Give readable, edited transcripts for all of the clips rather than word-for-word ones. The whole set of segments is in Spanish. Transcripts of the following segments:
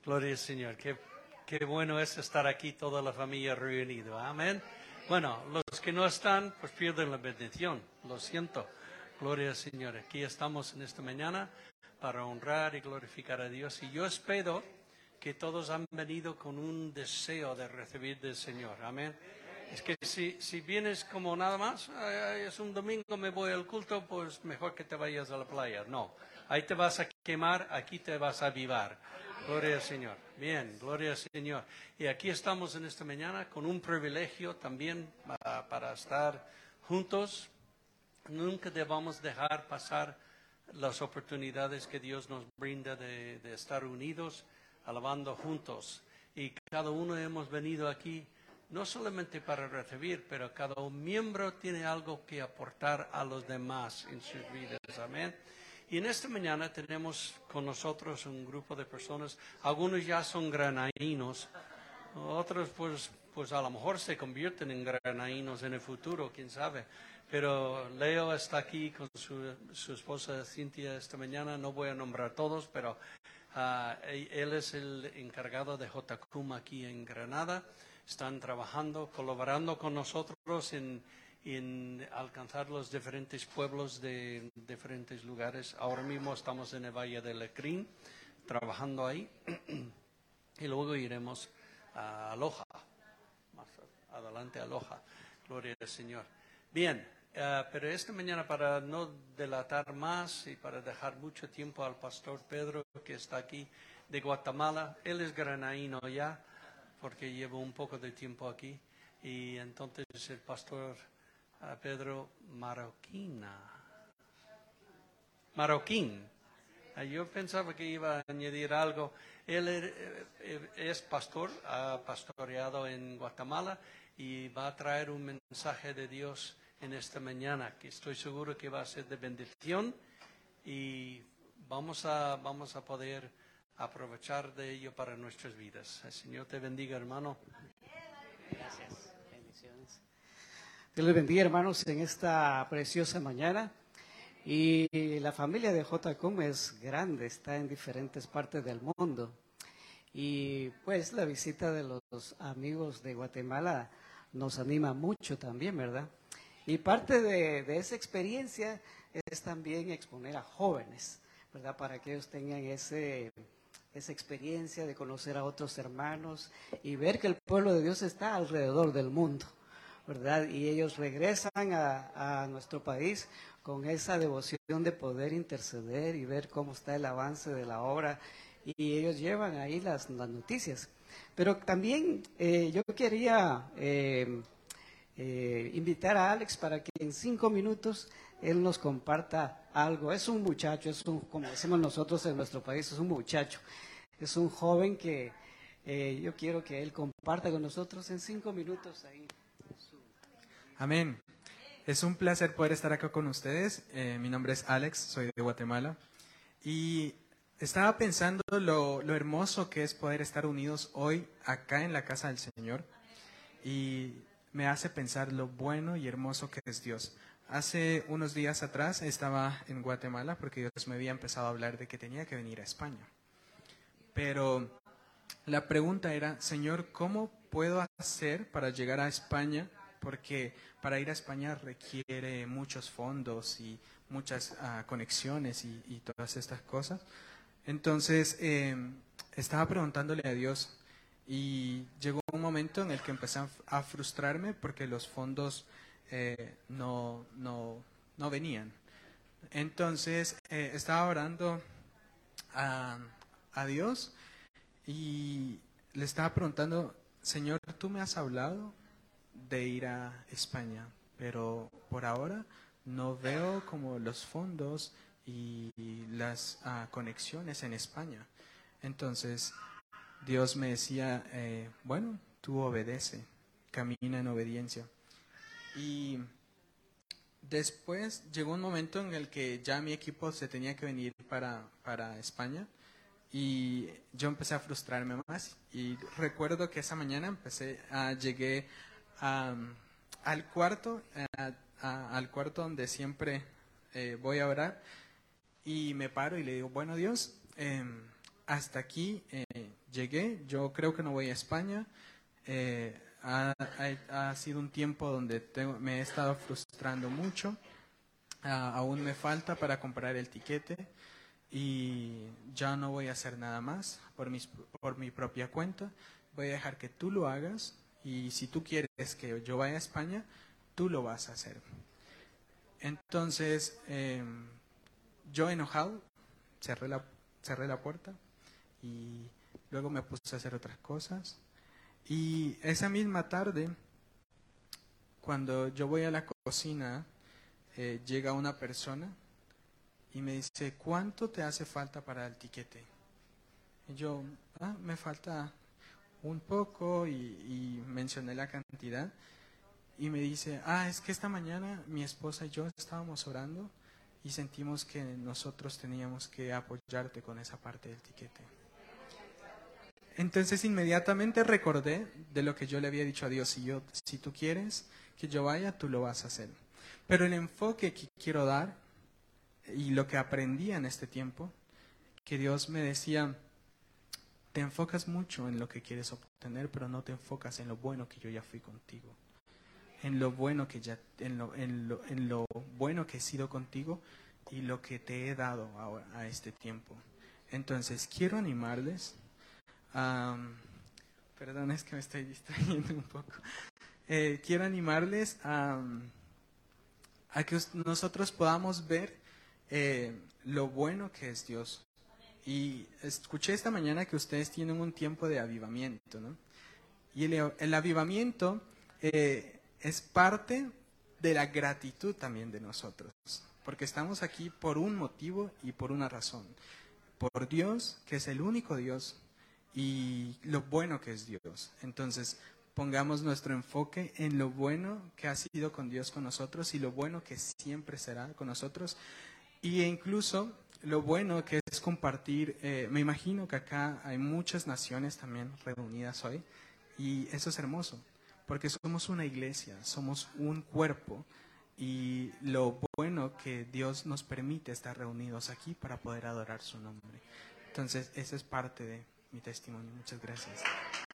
Gloria al Señor. Qué bueno es estar aquí, toda la familia reunida. Amén. Bueno, los que no están, pues pierden la bendición. Lo siento. Gloria al Señor. Aquí estamos en esta mañana para honrar y glorificar a Dios. Y yo espero que todos han venido con un deseo de recibir del Señor. Amén. Es que si vienes como nada más, es un domingo, me voy al culto, pues mejor que te vayas a la playa. No, ahí te vas a quemar, aquí te vas a avivar. Gloria al Señor. Bien, gloria al Señor. Y aquí estamos en esta mañana con un privilegio también para estar juntos. Nunca debamos dejar pasar las oportunidades que Dios nos brinda de estar unidos, alabando juntos. Y cada uno hemos venido aquí no solamente para recibir, pero cada miembro tiene algo que aportar a los demás en sus vidas. Amén. Y en esta mañana tenemos con nosotros un grupo de personas. Algunos ya son granaínos, otros pues a lo mejor se convierten en granaínos en el futuro, quién sabe. Pero Leo está aquí con su esposa Cintia esta mañana. No voy a nombrar todos, pero él es el encargado de JCUM aquí en Granada. Están trabajando, colaborando con nosotros en alcanzar los diferentes pueblos de diferentes lugares. Ahora mismo estamos en el Valle de Lecrín, trabajando ahí. Y luego iremos a Loja, más adelante a Loja. Gloria al Señor. Bien, pero esta mañana, para no delatar más y para dejar mucho tiempo al pastor Pedro, que está aquí de Guatemala, él es granaíno ya, porque llevo un poco de tiempo aquí, y entonces el pastor Pedro Marroquín. Yo pensaba que iba a añadir algo. Él es pastor, ha pastoreado en Guatemala y va a traer un mensaje de Dios en esta mañana, que estoy seguro que va a ser de bendición y vamos a poder aprovechar de ello para nuestras vidas. El Señor te bendiga, hermano. Gracias, bendiciones. Dios les bendiga, hermanos, en esta preciosa mañana. Y la familia de JCOM es grande, está en diferentes partes del mundo. Y pues la visita de los amigos de Guatemala nos anima mucho también, ¿verdad? Y parte de esa experiencia es también exponer a jóvenes, ¿verdad? Para que ellos tengan esa experiencia de conocer a otros hermanos y ver que el pueblo de Dios está alrededor del mundo, ¿verdad? Y ellos regresan a nuestro país con esa devoción de poder interceder y ver cómo está el avance de la obra, y ellos llevan ahí las noticias. Pero también yo quería invitar a Alex para que en 5 minutos él nos comparta algo. Es un muchacho, como decimos nosotros en nuestro país, es un muchacho, es un joven que yo quiero que él comparta con nosotros en 5 minutos ahí. Amén. Es un placer poder estar acá con ustedes. Mi nombre es Alex, soy de Guatemala. Y estaba pensando lo hermoso que es poder estar unidos hoy acá en la casa del Señor. Y me hace pensar lo bueno y hermoso que es Dios. Hace unos días atrás estaba en Guatemala porque Dios me había empezado a hablar de que tenía que venir a España. Pero la pregunta era, Señor, ¿cómo puedo hacer para llegar a España? Porque para ir a España requiere muchos fondos y muchas conexiones y todas estas cosas. Entonces, estaba preguntándole a Dios y llegó un momento en el que empecé a frustrarme porque los fondos no venían. Entonces, estaba orando a Dios y le estaba preguntando, Señor, tú me has hablado de ir a España, pero por ahora no veo como los fondos y las conexiones en España. Entonces Dios me decía, bueno, tú obedece, camina en obediencia. Y después llegó un momento en el que ya mi equipo se tenía que venir para España y yo empecé a frustrarme más. Y recuerdo que esa mañana llegué al cuarto donde siempre voy a orar, y me paro y le digo, bueno Dios, hasta aquí llegué, yo creo que no voy a España. Ha sido un tiempo donde me he estado frustrando mucho. Aún me falta para comprar el tiquete y ya no voy a hacer nada más por mi propia cuenta. Voy a dejar que tú lo hagas y si tú quieres que yo vaya a España, tú lo vas a hacer. Entonces, yo enojado, cerré la puerta y luego me puse a hacer otras cosas. Y esa misma tarde, cuando yo voy a la cocina, llega una persona y me dice, ¿cuánto te hace falta para el tiquete? Y yo, me falta un poco y mencioné la cantidad. Y me dice, es que esta mañana mi esposa y yo estábamos orando y sentimos que nosotros teníamos que apoyarte con esa parte del tiquete. Entonces inmediatamente recordé de lo que yo le había dicho a Dios, si tú quieres que yo vaya, tú lo vas a hacer. Pero el enfoque que quiero dar y lo que aprendí en este tiempo, que Dios me decía, te enfocas mucho en lo que quieres obtener, pero no te enfocas en lo bueno que yo ya fui contigo. En lo bueno que en lo bueno que he sido contigo y lo que te he dado ahora a este tiempo. Entonces quiero animarles. Perdón, es que me estoy distrayendo un poco. Quiero animarles a que nosotros podamos ver lo bueno que es Dios. Y escuché esta mañana que ustedes tienen un tiempo de avivamiento, ¿no? Y el avivamiento es parte de la gratitud también de nosotros, porque estamos aquí por un motivo y por una razón. Por Dios, que es el único Dios, y lo bueno que es Dios. Entonces, pongamos nuestro enfoque en lo bueno que ha sido con Dios con nosotros y lo bueno que siempre será con nosotros. Y incluso lo bueno que es compartir, me imagino que acá hay muchas naciones también reunidas hoy, y eso es hermoso, porque somos una iglesia, somos un cuerpo, y lo bueno que Dios nos permite estar reunidos aquí para poder adorar su nombre. Entonces, esa es parte de mi testimonio. Muchas gracias.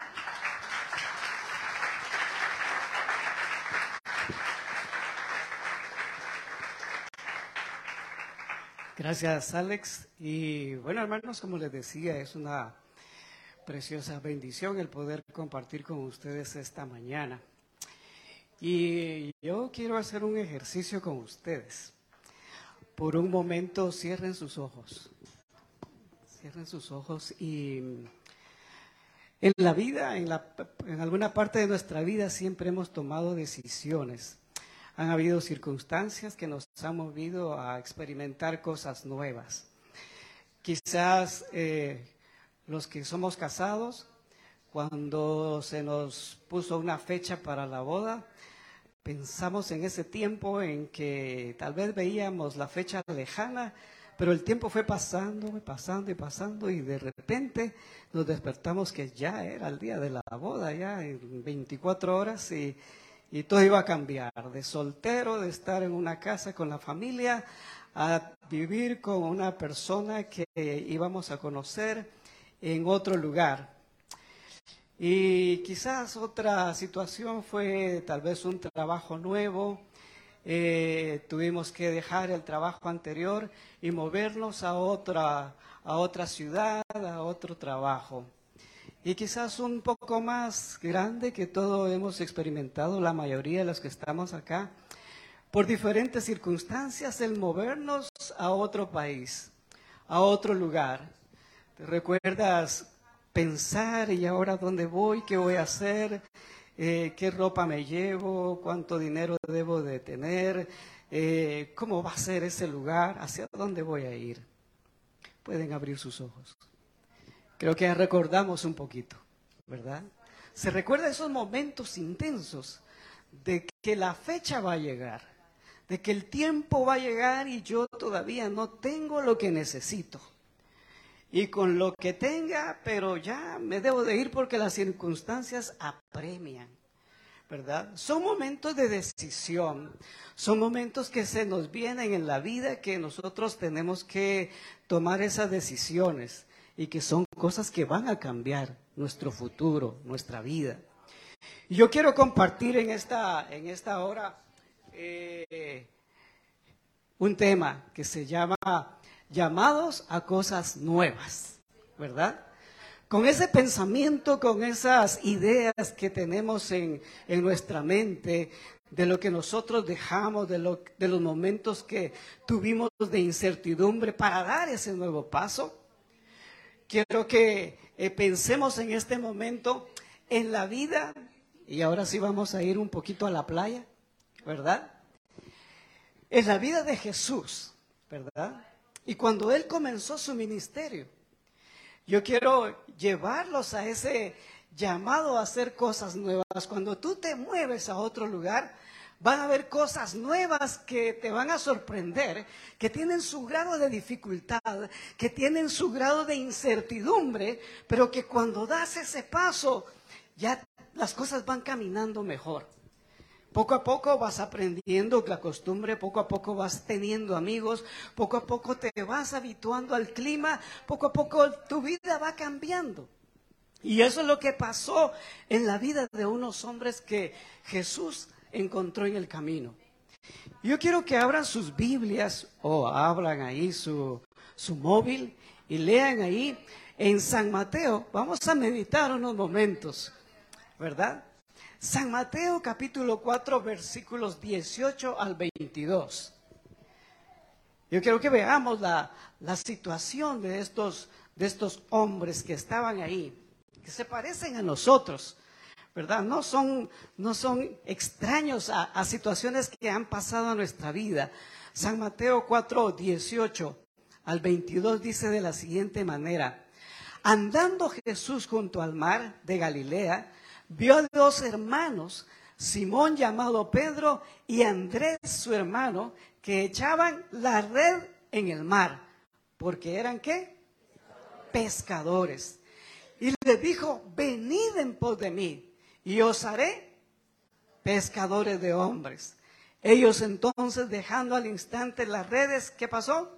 Gracias, Alex. Y bueno, hermanos, como les decía, es una preciosa bendición el poder compartir con ustedes esta mañana. Y yo quiero hacer un ejercicio con ustedes. Por un momento, cierren sus ojos. Cierren sus ojos y en la vida, en alguna parte de nuestra vida siempre hemos tomado decisiones. Han habido circunstancias que nos han movido a experimentar cosas nuevas. Quizás los que somos casados, cuando se nos puso una fecha para la boda, pensamos en ese tiempo en que tal vez veíamos la fecha lejana, pero el tiempo fue pasando y de repente nos despertamos que ya era el día de la boda, ya en 24 horas y todo iba a cambiar, de soltero, de estar en una casa con la familia, a vivir con una persona que íbamos a conocer en otro lugar. Y quizás otra situación fue tal vez un trabajo nuevo, tuvimos que dejar el trabajo anterior y movernos a otra ciudad, a otro trabajo. Y quizás un poco más grande que todo hemos experimentado, la mayoría de los que estamos acá, por diferentes circunstancias, el movernos a otro país, a otro lugar. ¿Te recuerdas pensar y ahora dónde voy, qué voy a hacer, qué ropa me llevo, cuánto dinero debo de tener, cómo va a ser ese lugar, hacia dónde voy a ir? Pueden abrir sus ojos. Creo que recordamos un poquito, ¿verdad? Se recuerda esos momentos intensos de que la fecha va a llegar, de que el tiempo va a llegar y yo todavía no tengo lo que necesito. Y con lo que tenga, pero ya me debo de ir porque las circunstancias apremian, ¿verdad? Son momentos de decisión, son momentos que se nos vienen en la vida que nosotros tenemos que tomar esas decisiones. y que son cosas que van a cambiar nuestro futuro, nuestra vida. Y yo quiero compartir en esta hora un tema que se llama llamados a cosas nuevas, ¿verdad? Con ese pensamiento, con esas ideas que tenemos en nuestra mente, de lo que nosotros dejamos, de los momentos que tuvimos de incertidumbre para dar ese nuevo paso, quiero que pensemos en este momento en la vida, y ahora sí vamos a ir un poquito a la playa, ¿verdad? En la vida de Jesús, ¿verdad? Y cuando Él comenzó su ministerio, yo quiero llevarlos a ese llamado a hacer cosas nuevas. Cuando tú te mueves a otro lugar, van a haber cosas nuevas que te van a sorprender, que tienen su grado de dificultad, que tienen su grado de incertidumbre, pero que cuando das ese paso, ya las cosas van caminando mejor. Poco a poco vas aprendiendo la costumbre, poco a poco vas teniendo amigos, poco a poco te vas habituando al clima, poco a poco tu vida va cambiando. Y eso es lo que pasó en la vida de unos hombres que Jesús encontró en el camino. Yo quiero que abran sus Biblias o abran ahí su móvil y lean ahí en San Mateo. Vamos a meditar unos momentos, ¿verdad? San Mateo capítulo 4 versículos 18 al 22. Yo quiero que veamos la situación de estos hombres que estaban ahí, que se parecen a nosotros, ¿verdad? No son extraños a situaciones que han pasado en nuestra vida. San Mateo 4, 18 al 22 dice de la siguiente manera: andando Jesús junto al mar de Galilea, vio a dos hermanos, Simón llamado Pedro y Andrés su hermano, que echaban la red en el mar, porque eran ¿qué? Pescadores. Y les dijo: venid en pos de mí, y os haré pescadores de hombres. Ellos entonces, dejando al instante las redes, ¿qué pasó?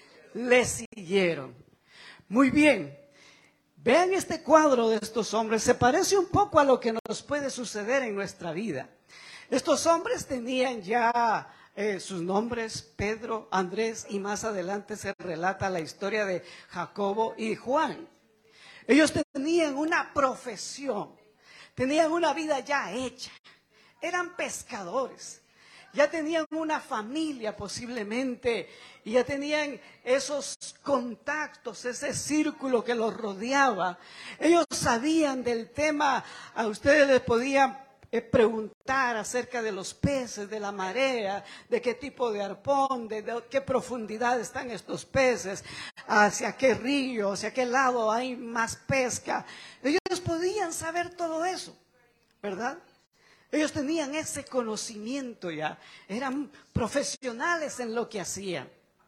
Les siguieron. Muy bien. Vean este cuadro de estos hombres, se parece un poco a lo que nos puede suceder en nuestra vida. Estos hombres tenían ya sus nombres, Pedro, Andrés, y más adelante se relata la historia de Jacobo y Juan. Ellos tenían una profesión, tenían una vida ya hecha, eran pescadores. Ya tenían una familia posiblemente y ya tenían esos contactos, ese círculo que los rodeaba. Ellos sabían del tema, a ustedes les podían preguntar acerca de los peces, de la marea, de qué tipo de arpón, de qué profundidad están estos peces, hacia qué río, hacia qué lado hay más pesca. Ellos podían saber todo eso, ¿verdad? Ellos tenían ese conocimiento ya, eran profesionales en lo que hacían.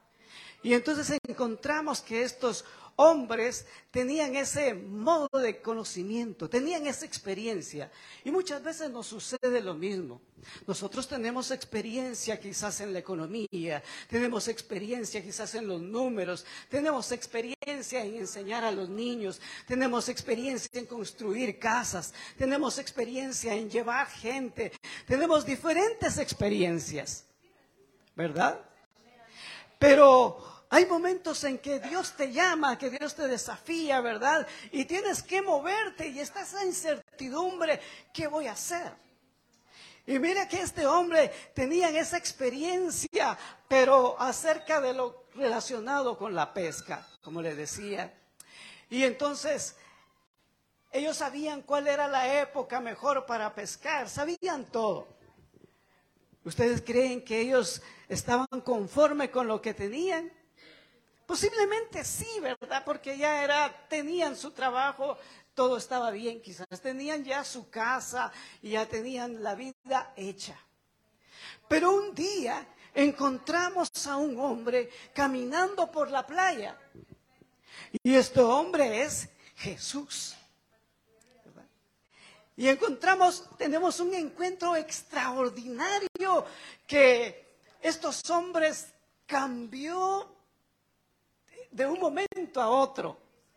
Y entonces encontramos que estos hombres tenían ese modo de conocimiento, tenían esa experiencia. Y muchas veces nos sucede lo mismo. Nosotros tenemos experiencia quizás en la economía, tenemos experiencia quizás en los números, tenemos experiencia en enseñar a los niños, tenemos experiencia en construir casas, tenemos experiencia en llevar gente, tenemos diferentes experiencias, ¿verdad? Pero hay momentos en que Dios te llama, que Dios te desafía, ¿verdad? Y tienes que moverte y estás en incertidumbre, ¿qué voy a hacer? Y mira que este hombre tenía esa experiencia, pero acerca de lo relacionado con la pesca, como le decía. Y entonces ellos sabían cuál era la época mejor para pescar, sabían todo. ¿Ustedes creen que ellos estaban conformes con lo que tenían? Posiblemente sí, ¿verdad? Porque ya tenían su trabajo, todo estaba bien, quizás tenían ya su casa y ya tenían la vida hecha. Pero un día encontramos a un hombre caminando por la playa y este hombre es Jesús, ¿verdad? Y tenemos un encuentro extraordinario que estos hombres cambió de un momento a otro.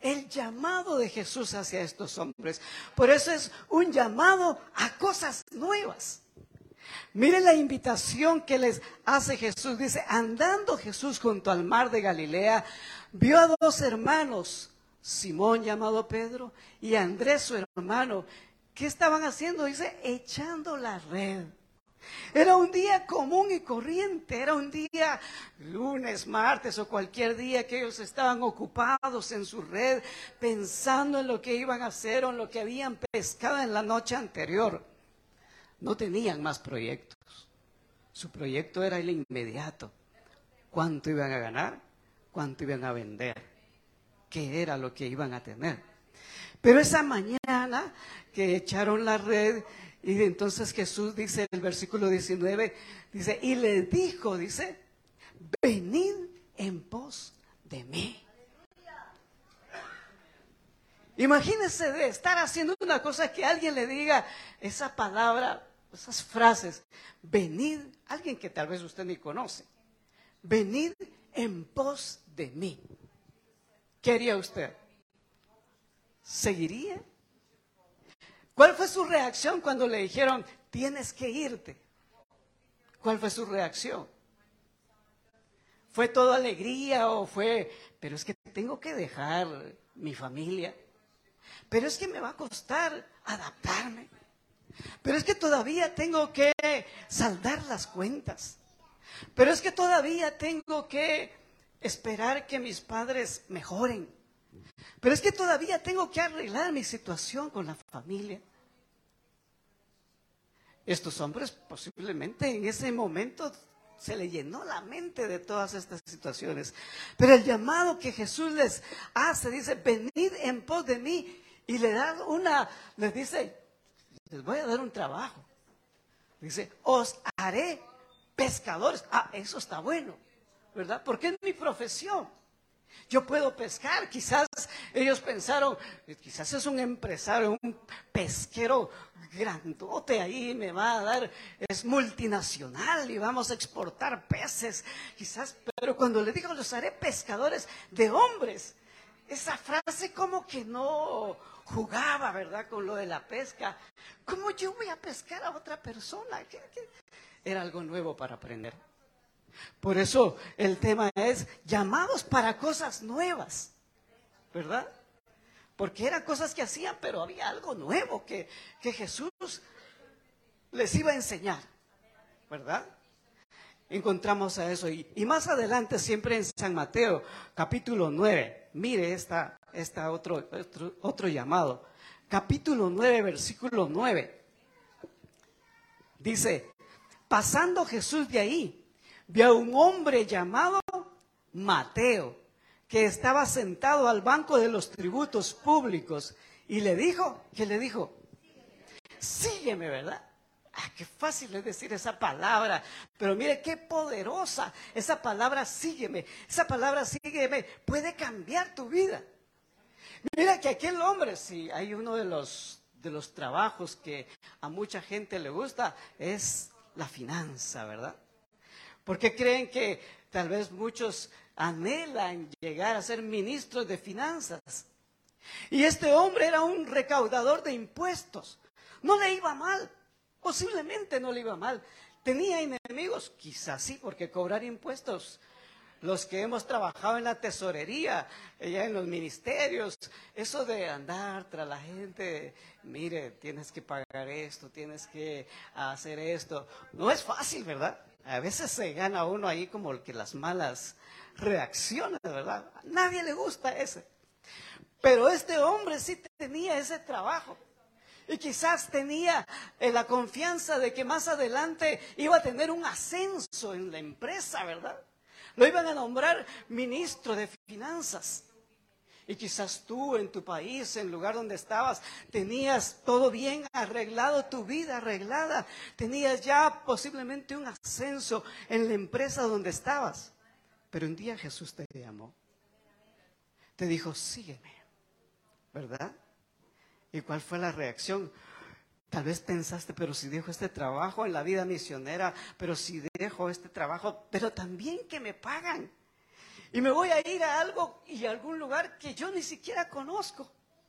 el llamado de Jesús hacia estos hombres. Por eso es un llamado a cosas nuevas. Miren la invitación que les hace Jesús. Dice, andando Jesús junto al mar de Galilea, vio a dos hermanos, Simón llamado Pedro y Andrés su hermano. ¿Qué estaban haciendo? Dice, echando la red. Era un día común y corriente, era un día lunes, martes o cualquier día que ellos estaban ocupados en su red, pensando en lo que iban a hacer o en lo que habían pescado en la noche anterior. No tenían más proyectos. Su proyecto era el inmediato. ¿Cuánto iban a ganar? ¿Cuánto iban a vender? ¿Qué era lo que iban a tener? Pero esa mañana que echaron la red, y entonces Jesús dice en el versículo 19, dice, y les dijo, dice, venid en pos de mí. Imagínense de estar haciendo una cosa que alguien le diga esa palabra, esas frases, venid, alguien que tal vez usted ni conoce, venid en pos de mí. ¿Qué haría usted? ¿Seguiría? ¿Cuál fue su reacción cuando le dijeron, tienes que irte? ¿Cuál fue su reacción? ¿Fue todo alegría o fue, pero es que tengo que dejar mi familia? Pero es que me va a costar adaptarme. Pero es que todavía tengo que saldar las cuentas. Pero es que todavía tengo que esperar que mis padres mejoren. Pero es que todavía tengo que arreglar mi situación con la familia. Estos hombres posiblemente en ese momento se le llenó la mente de todas estas situaciones. Pero el llamado que Jesús les hace, dice, venid en pos de mí. Y les dice, les voy a dar un trabajo. Dice, os haré pescadores. Eso está bueno, ¿verdad? Porque es mi profesión. Yo puedo pescar. Quizás ellos pensaron, quizás es un empresario, un pesquero grandote ahí, me va a dar, es multinacional y vamos a exportar peces. Quizás, pero cuando le digo, los haré pescadores de hombres, esa frase como que no jugaba, ¿verdad? Con lo de la pesca. ¿Cómo yo voy a pescar a otra persona? Era algo nuevo para aprender. Por eso el tema es llamados para cosas nuevas, ¿verdad? Porque eran cosas que hacían, pero había algo nuevo que Jesús les iba a enseñar, ¿verdad? Encontramos a eso. Y más adelante, siempre en San Mateo, capítulo 9, mire otro llamado. Capítulo 9, versículo 9. Dice, pasando Jesús de ahí, vio a un hombre llamado Mateo, que estaba sentado al banco de los tributos públicos, y le dijo, ¿qué le dijo? Sígueme, ¿verdad? Qué fácil es decir esa palabra, pero mire qué poderosa esa palabra sígueme. Esa palabra sígueme puede cambiar tu vida. Mira que aquel hombre, si hay uno de los trabajos que a mucha gente le gusta, es la finanza, ¿verdad? Porque creen que tal vez muchos anhelan llegar a ser ministros de finanzas. Y este hombre era un recaudador de impuestos. No le iba mal, posiblemente no le iba mal. ¿Tenía enemigos? Quizás sí, porque cobrar impuestos, los que hemos trabajado en la tesorería, allá en los ministerios, eso de andar tras la gente, mire, tienes que pagar esto, tienes que hacer esto, no es fácil, ¿verdad? A veces se gana uno ahí como que las malas reacciones, ¿verdad? A nadie le gusta ese. Pero este hombre sí tenía ese trabajo. Y quizás tenía la confianza de que más adelante iba a tener un ascenso en la empresa, ¿verdad? Lo iban a nombrar ministro de finanzas. Y quizás tú en tu país, en el lugar donde estabas, tenías todo bien arreglado, tu vida arreglada. Tenías ya posiblemente un ascenso en la empresa donde estabas. Pero un día Jesús te llamó. Te dijo, sígueme, ¿verdad? ¿Y cuál fue la reacción? Tal vez pensaste, pero si dejo este trabajo en la vida misionera, pero si dejo este trabajo, pero también que me pagan. Y me voy a ir a algo y a algún lugar que yo ni siquiera conozco.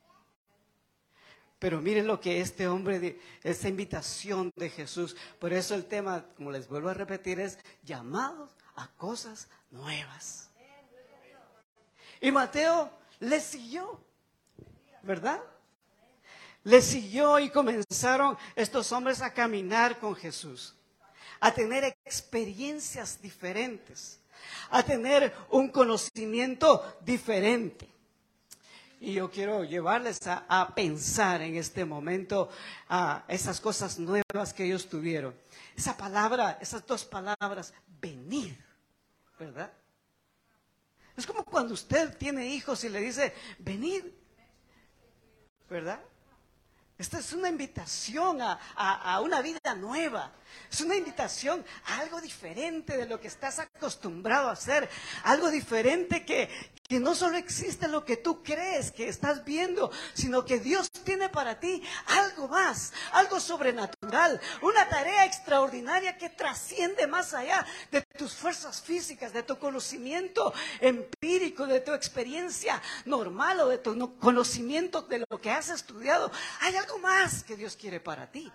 Pero miren lo que este hombre, esta invitación de Jesús. Por eso el tema, como les vuelvo a repetir, es llamados a cosas nuevas. Y Mateo le siguió, ¿verdad? Le siguió y comenzaron estos hombres a caminar con Jesús, a tener experiencias diferentes, a tener un conocimiento diferente. Y yo quiero llevarles a pensar en este momento a esas cosas nuevas que ellos tuvieron. Esa palabra, esas dos palabras, venid, ¿verdad? Es como cuando usted tiene hijos y le dice, venid, ¿verdad? Esta es una invitación a una vida nueva. Es una invitación a algo diferente de lo que estás acostumbrado a hacer. Algo diferente que no solo existe lo que tú crees que estás viendo, sino que Dios tiene para ti algo más, algo sobrenatural, una tarea extraordinaria que trasciende más allá de tus fuerzas físicas, de tu conocimiento empírico, de tu experiencia normal o de tu conocimiento de lo que has estudiado. Hay algo más que Dios quiere para ti.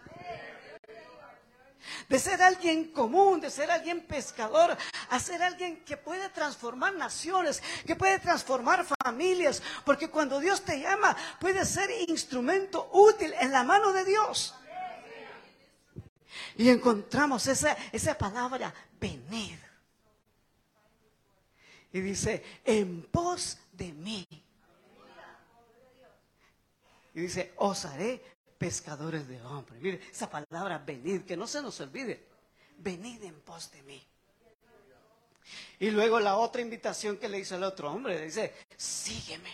De ser alguien común, de ser alguien pescador, a ser alguien que puede transformar naciones, que puede transformar familias, porque cuando Dios te llama, puede ser instrumento útil en la mano de Dios. Y encontramos esa palabra, venid. Y dice, en pos de mí. Y dice, os haré pescadores de hombres. Mire, esa palabra venid, que no se nos olvide. Venid en pos de mí. Y luego la otra invitación que le hizo el otro hombre, dice, sígueme.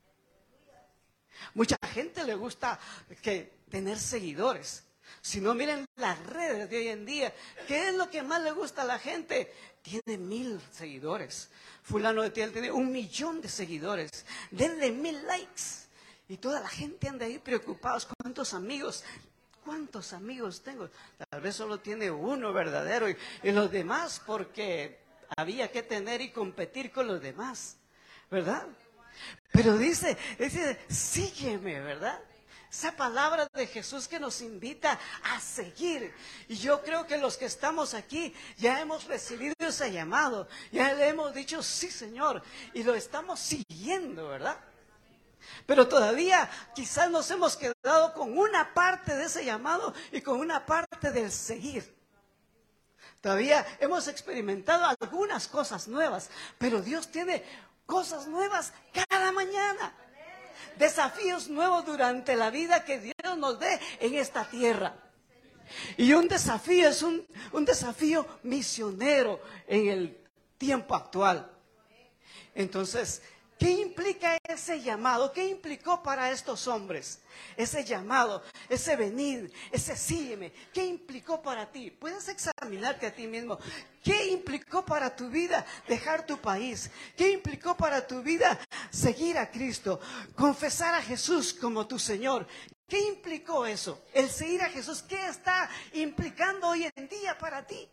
Mucha gente le gusta tener seguidores. Si no, miren las redes de hoy en día. ¿Qué es lo que más le gusta a la gente? Tiene 1000 seguidores. Fulano de tal tiene 1 millón de seguidores. Denle 1000 likes. Y toda la gente anda ahí preocupados. ¿Cuántos amigos tengo? Tal vez solo tiene uno verdadero y los demás porque había que tener y competir con los demás, ¿verdad? Pero dice, sígueme, ¿verdad? Esa palabra de Jesús que nos invita a seguir. Y yo creo que los que estamos aquí ya hemos recibido ese llamado. Ya le hemos dicho, sí, Señor. Y lo estamos siguiendo, ¿verdad? Pero todavía quizás nos hemos quedado con una parte de ese llamado y con una parte del seguir. Todavía hemos experimentado algunas cosas nuevas, pero Dios tiene cosas nuevas cada mañana. Desafíos nuevos durante la vida que Dios nos dé en esta tierra. Y un desafío es un desafío misionero en el tiempo actual. Entonces, ¿qué implica ese llamado? ¿Qué implicó para estos hombres? Ese llamado, ese venir, ese sígueme. ¿Qué implicó para ti? Puedes examinarte a ti mismo. ¿Qué implicó para tu vida dejar tu país? ¿Qué implicó para tu vida seguir a Cristo? Confesar a Jesús como tu Señor. ¿Qué implicó eso? El seguir a Jesús. ¿Qué está implicando hoy en día para ti?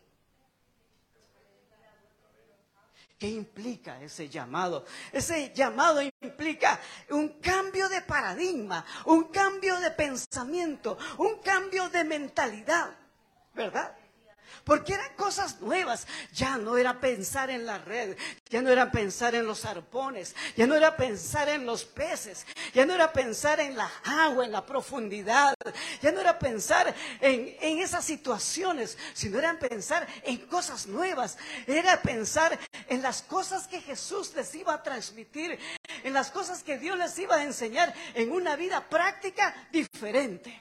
¿Qué implica ese llamado? Ese llamado implica un cambio de paradigma, un cambio de pensamiento, un cambio de mentalidad, ¿verdad? Porque eran cosas nuevas. Ya no era pensar en la red, ya no era pensar en los arpones, ya no era pensar en los peces, ya no era pensar en la agua, en la profundidad, ya no era pensar en esas situaciones, sino era pensar en cosas nuevas. Era pensar en las cosas que Jesús les iba a transmitir, en las cosas que Dios les iba a enseñar en una vida práctica diferente.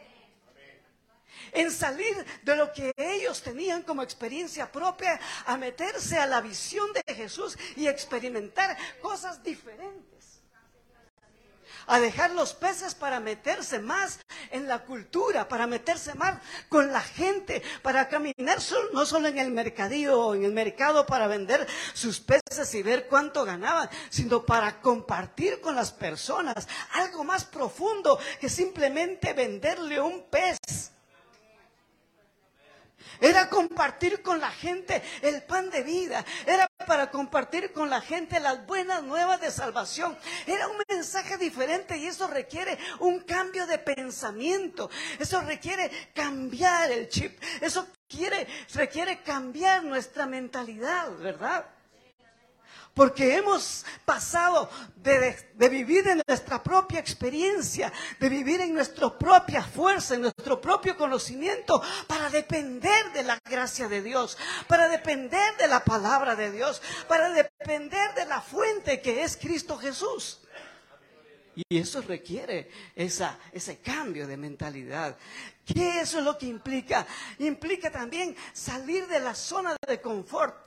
En salir de lo que ellos tenían como experiencia propia a meterse a la visión de Jesús y experimentar cosas diferentes. A dejar los peces para meterse más en la cultura, para meterse más con la gente, para caminar no solo en el mercadillo o en el mercado para vender sus peces y ver cuánto ganaban, sino para compartir con las personas algo más profundo que simplemente venderle un pez. Era compartir con la gente el pan de vida. Era para compartir con la gente las buenas nuevas de salvación. Era un mensaje diferente y eso requiere un cambio de pensamiento. Eso requiere cambiar el chip. Eso requiere cambiar nuestra mentalidad, ¿verdad? Porque hemos pasado de vivir en nuestra propia experiencia, de vivir en nuestra propia fuerza, en nuestro propio conocimiento, para depender de la gracia de Dios, para depender de la palabra de Dios, para depender de la fuente que es Cristo Jesús. Y eso requiere ese cambio de mentalidad. ¿Qué eso es lo que implica? Implica también salir de la zona de confort.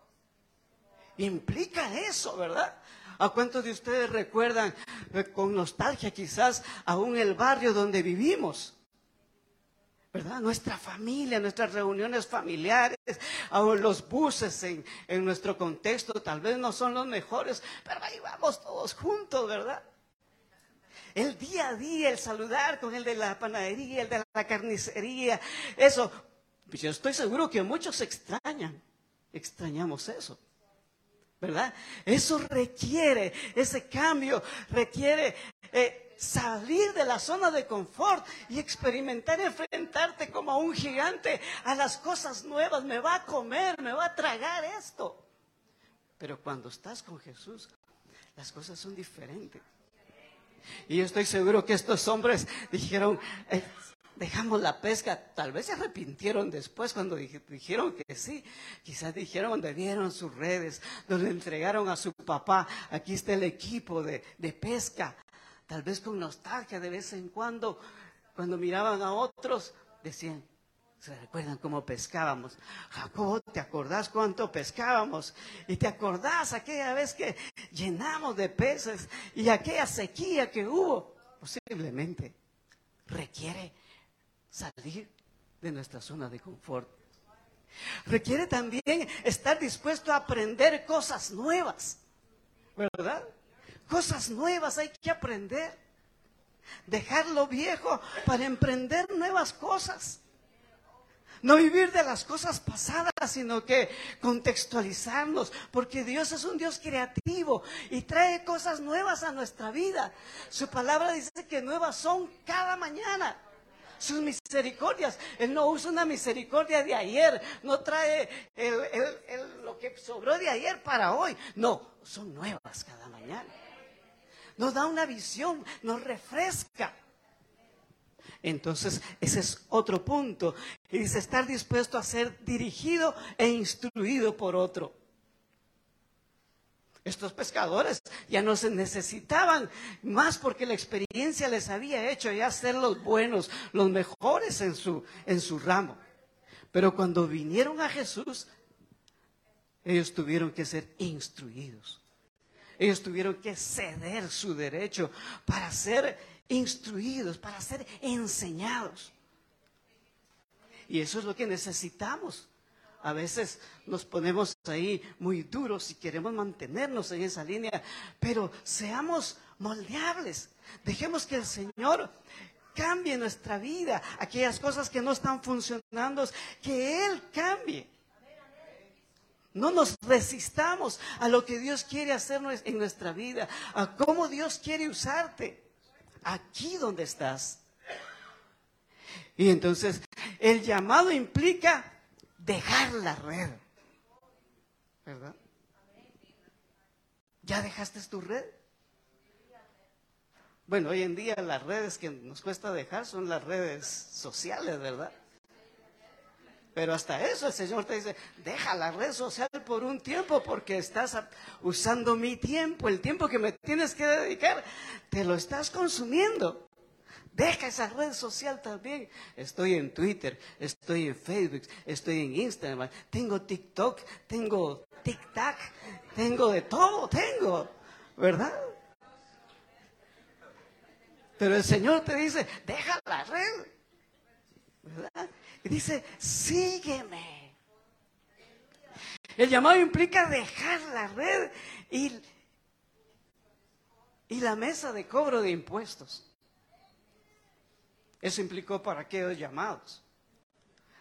Implica eso, ¿verdad? ¿A cuántos de ustedes recuerdan con nostalgia quizás aún el barrio donde vivimos? ¿Verdad? Nuestra familia, nuestras reuniones familiares, aún los buses en nuestro contexto tal vez no son los mejores, pero ahí vamos todos juntos, ¿verdad? El día a día, el saludar con el de la panadería, el de la carnicería, eso, yo estoy seguro que muchos extrañamos eso. ¿Verdad? Eso requiere, ese cambio requiere salir de la zona de confort y experimentar, enfrentarte como a un gigante a las cosas nuevas. Me va a comer, me va a tragar esto. Pero cuando estás con Jesús, las cosas son diferentes. Y yo estoy seguro que estos hombres dijeron, dejamos la pesca. Tal vez se arrepintieron después cuando dijeron que sí. Quizás dijeron donde dieron sus redes, donde entregaron a su papá. Aquí está el equipo de pesca. Tal vez con nostalgia de vez en cuando miraban a otros, decían, ¿se recuerdan cómo pescábamos? Jacob, ¿te acordás cuánto pescábamos? Y te acordás aquella vez que llenamos de peces y aquella sequía que hubo. Posiblemente requiere salir de nuestra zona de confort. Requiere también estar dispuesto a aprender cosas nuevas, ¿verdad? Cosas nuevas hay que aprender. Dejar lo viejo para emprender nuevas cosas. No vivir de las cosas pasadas, sino que contextualizarnos, porque Dios es un Dios creativo y trae cosas nuevas a nuestra vida. Su palabra dice que nuevas son cada mañana. Sus misericordias, Él no usa una misericordia de ayer, no trae lo que sobró de ayer para hoy. No, son nuevas cada mañana. Nos da una visión, nos refresca. Entonces, ese es otro punto. Y dice, estar dispuesto a ser dirigido e instruido por otro. Estos pescadores ya no se necesitaban más porque la experiencia les había hecho ya ser los buenos, los mejores en su ramo. Pero cuando vinieron a Jesús, ellos tuvieron que ser instruidos. Ellos tuvieron que ceder su derecho para ser instruidos, para ser enseñados. Y eso es lo que necesitamos. A veces nos ponemos ahí muy duros y queremos mantenernos en esa línea, pero seamos moldeables. Dejemos que el Señor cambie nuestra vida. Aquellas cosas que no están funcionando, que Él cambie. No nos resistamos a lo que Dios quiere hacer en nuestra vida, a cómo Dios quiere usarte, aquí donde estás. Y entonces, el llamado implica dejar la red, ¿verdad? ¿Ya dejaste tu red? Bueno, hoy en día las redes que nos cuesta dejar son las redes sociales, ¿verdad? Pero hasta eso el Señor te dice, deja la red social por un tiempo porque estás usando mi tiempo, el tiempo que me tienes que dedicar, te lo estás consumiendo. Deja esa red social también. Estoy en Twitter, estoy en Facebook, estoy en Instagram, tengo TikTok, tengo TikTok, tengo de todo, ¿verdad? Pero el Señor te dice, deja la red, ¿verdad? Y dice, sígueme. El llamado implica dejar la red y la mesa de cobro de impuestos. Eso implicó para aquellos llamados.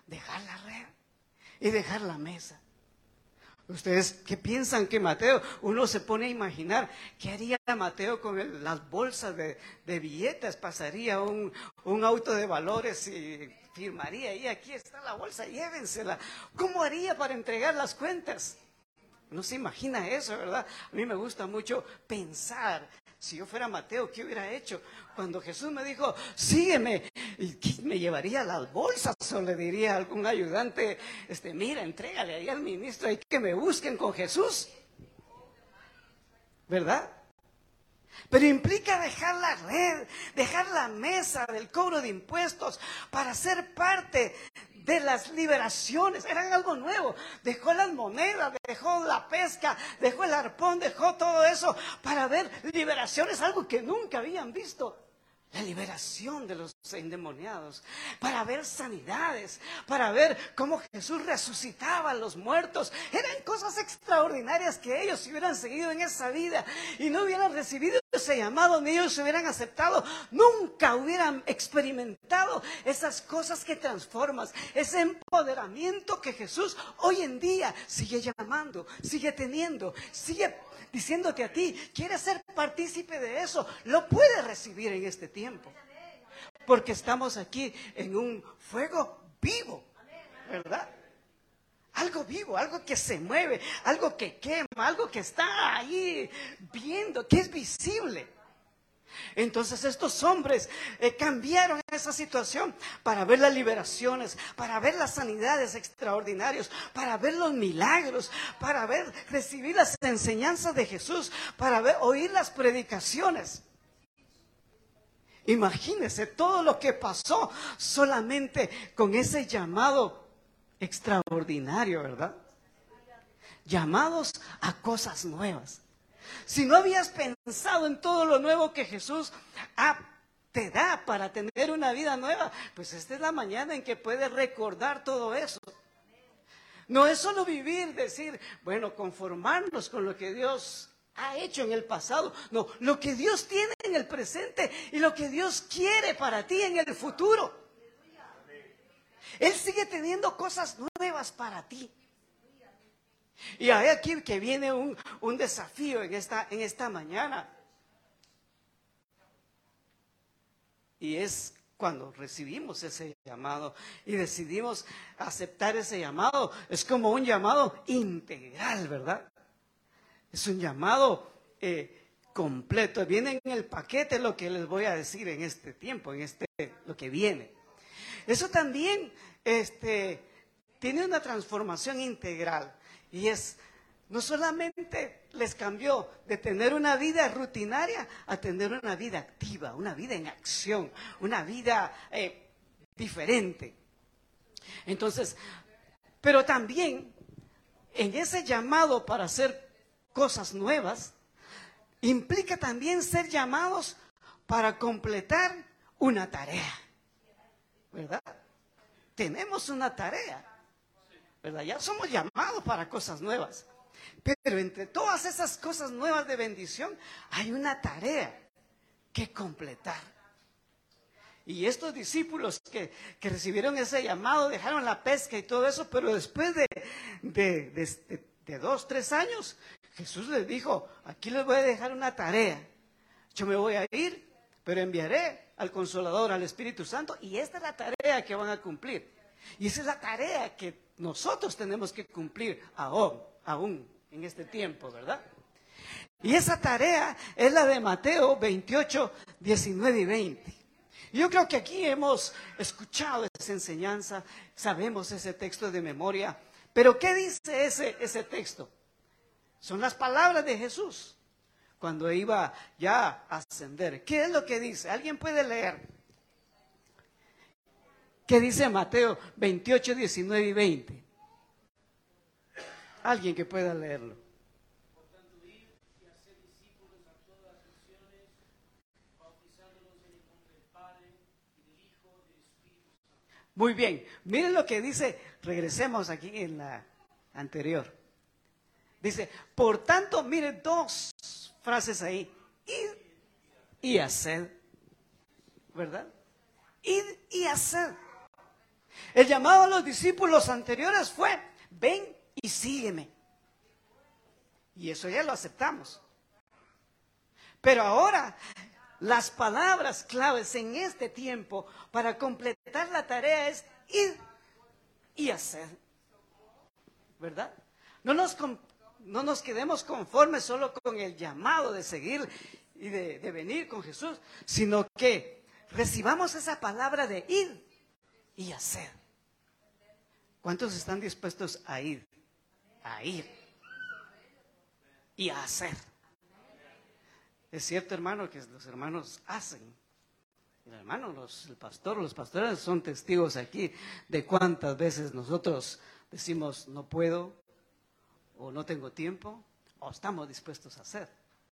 dejar la red y dejar la mesa. ¿Ustedes qué piensan que Mateo? Uno se pone a imaginar qué haría Mateo con las bolsas de billetes. Pasaría un auto de valores y firmaría, y aquí está la bolsa, llévensela. ¿Cómo haría para entregar las cuentas? No se imagina eso, ¿verdad? A mí me gusta mucho pensar, si yo fuera Mateo, ¿qué hubiera hecho? Cuando Jesús me dijo, sígueme, ¿y me llevaría las bolsas? O le diría a algún ayudante, mira, entrégale ahí al ministro, hay que me busquen con Jesús, ¿verdad? Pero implica dejar la red, dejar la mesa del cobro de impuestos para ser parte de las liberaciones. Eran algo nuevo. Dejó las monedas, dejó la pesca, dejó el arpón, dejó todo eso para ver liberaciones, algo que nunca habían visto. La liberación de los endemoniados, para ver sanidades, para ver cómo Jesús resucitaba a los muertos. Eran cosas extraordinarias que ellos, si hubieran seguido en esa vida y no hubieran recibido ese llamado, ni ellos se hubieran aceptado, nunca hubieran experimentado esas cosas que transforman, ese empoderamiento que Jesús hoy en día sigue llamando, sigue teniendo, sigue diciéndote a ti, ¿quieres ser partícipe de eso? Lo puedes recibir en este tiempo. Porque estamos aquí en un fuego vivo, ¿verdad? Algo vivo, algo que se mueve, algo que quema, algo que está ahí viendo, que es visible. Entonces estos hombres cambiaron esa situación para ver las liberaciones, para ver las sanidades extraordinarias, para ver los milagros, para recibir las enseñanzas de Jesús, para oír las predicaciones. Imagínense todo lo que pasó solamente con ese llamado extraordinario, ¿verdad? Llamados a cosas nuevas. Si no habías pensado en todo lo nuevo que Jesús te da para tener una vida nueva, pues esta es la mañana en que puedes recordar todo eso. No es solo vivir, decir, bueno, conformarnos con lo que Dios ha hecho en el pasado. No, lo que Dios tiene en el presente y lo que Dios quiere para ti en el futuro. Él sigue teniendo cosas nuevas para ti. Y hay aquí que viene un desafío en esta mañana. Y es cuando recibimos ese llamado y decidimos aceptar ese llamado. Es como un llamado integral, ¿verdad? Es un llamado completo. Viene en el paquete lo que les voy a decir en este tiempo, lo que viene. Eso también tiene una transformación integral. Y no solamente les cambió de tener una vida rutinaria a tener una vida activa, una vida en acción, una vida diferente. Entonces, pero también en ese llamado para hacer cosas nuevas, implica también ser llamados para completar una tarea, ¿verdad? Tenemos una tarea, ¿verdad? Ya somos llamados para cosas nuevas. Pero entre todas esas cosas nuevas de bendición, hay una tarea que completar. Y estos discípulos que recibieron ese llamado, dejaron la pesca y todo eso, pero después de 2, 3 años, Jesús les dijo, aquí les voy a dejar una tarea. Yo me voy a ir, pero enviaré al Consolador, al Espíritu Santo, y esta es la tarea que van a cumplir. Y esa es la tarea que nosotros tenemos que cumplir aún en este tiempo, ¿verdad? Y esa tarea es la de Mateo 28, 19 y 20. Yo creo que aquí hemos escuchado esa enseñanza, sabemos ese texto de memoria, pero ¿qué dice ese texto? Son las palabras de Jesús cuando iba ya a ascender. ¿Qué es lo que dice? ¿Alguien puede leer? ¿Qué dice Mateo 28, 19 y 20? Alguien que pueda leerlo. Por tanto, ir y hacer discípulos a todas las naciones, bautizándolos en el nombre del Padre, y del Hijo, y del Espíritu Santo. Muy bien, miren lo que dice, regresemos aquí en la anterior. Dice, por tanto, miren 2 frases ahí, id y haced, ¿verdad? Id y haced. El llamado a los discípulos anteriores fue, ven y sígueme. Y eso ya lo aceptamos. Pero ahora, las palabras claves en este tiempo para completar la tarea es ir y hacer. ¿Verdad? No nos quedemos conformes solo con el llamado de seguir y de venir con Jesús, sino que recibamos esa palabra de ir y hacer. ¿Cuántos están dispuestos a ir? A ir y a hacer. Es cierto, hermano, que los hermanos hacen. El hermano, el pastor, los pastores son testigos aquí de cuántas veces nosotros decimos no puedo, o no tengo tiempo, o estamos dispuestos a hacer.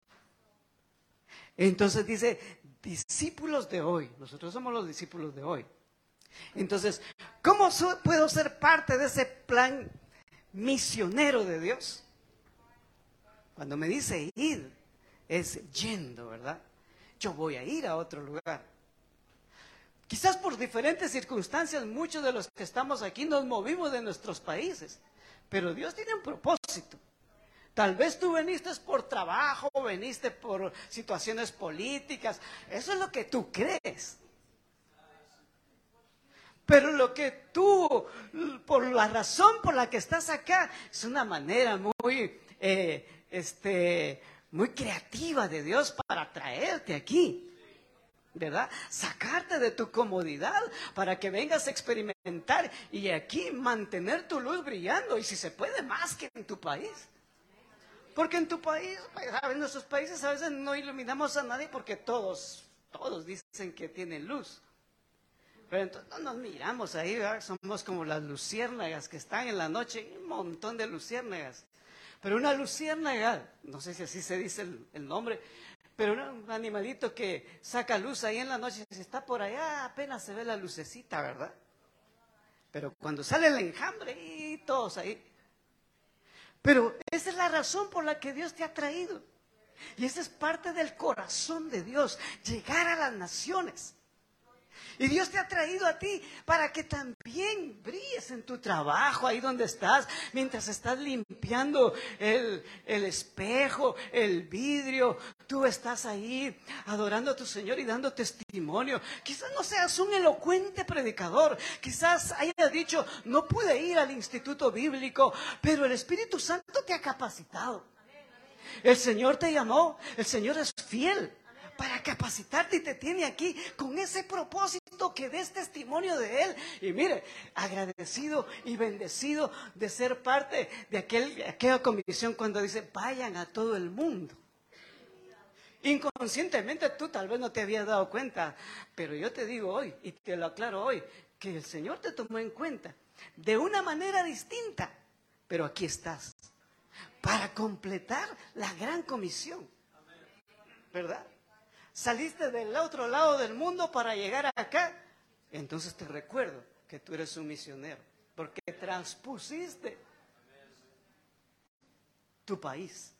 Entonces dice, discípulos de hoy. Nosotros somos los discípulos de hoy. Entonces, ¿cómo puedo ser parte de ese plan misionero de Dios? Cuando me dice ir, es yendo, ¿verdad? Yo voy a ir a otro lugar. Quizás por diferentes circunstancias, muchos de los que estamos aquí nos movimos de nuestros países, pero Dios tiene un propósito. Tal vez tú veniste por trabajo, veniste por situaciones políticas, eso es lo que tú crees. Pero lo que tú, por la razón por la que estás acá, es una manera muy creativa de Dios para traerte aquí, ¿verdad? Sacarte de tu comodidad para que vengas a experimentar y aquí mantener tu luz brillando, y si se puede más que en tu país. Porque en tu país, en nuestros países a veces no iluminamos a nadie porque todos dicen que tienen luz. Pero entonces no nos miramos ahí, ¿verdad? Somos como las luciérnagas que están en la noche, un montón de luciérnagas. Pero una luciérnaga, no sé si así se dice el nombre, pero un animalito que saca luz ahí en la noche, si está por allá apenas se ve la lucecita, ¿verdad? Pero cuando sale el enjambre y todos ahí. Pero esa es la razón por la que Dios te ha traído. Y esa es parte del corazón de Dios, llegar a las naciones. Y Dios te ha traído a ti para que también brilles en tu trabajo, ahí donde estás, mientras estás limpiando el espejo, el vidrio. Tú estás ahí adorando a tu Señor y dando testimonio. Quizás no seas un elocuente predicador. Quizás hayas dicho, no pude ir al instituto bíblico, pero el Espíritu Santo te ha capacitado. El Señor te llamó, el Señor es fiel para capacitarte y te tiene aquí con ese propósito que des testimonio de Él. Y mire, agradecido y bendecido de ser parte de aquella comisión cuando dice, vayan a todo el mundo. Inconscientemente tú tal vez no te habías dado cuenta, pero yo te digo hoy, y te lo aclaro hoy, que el Señor te tomó en cuenta de una manera distinta, pero aquí estás, para completar la gran comisión, ¿verdad? Saliste del otro lado del mundo para llegar acá. Entonces te recuerdo que tú eres un misionero, porque transpusiste tu país.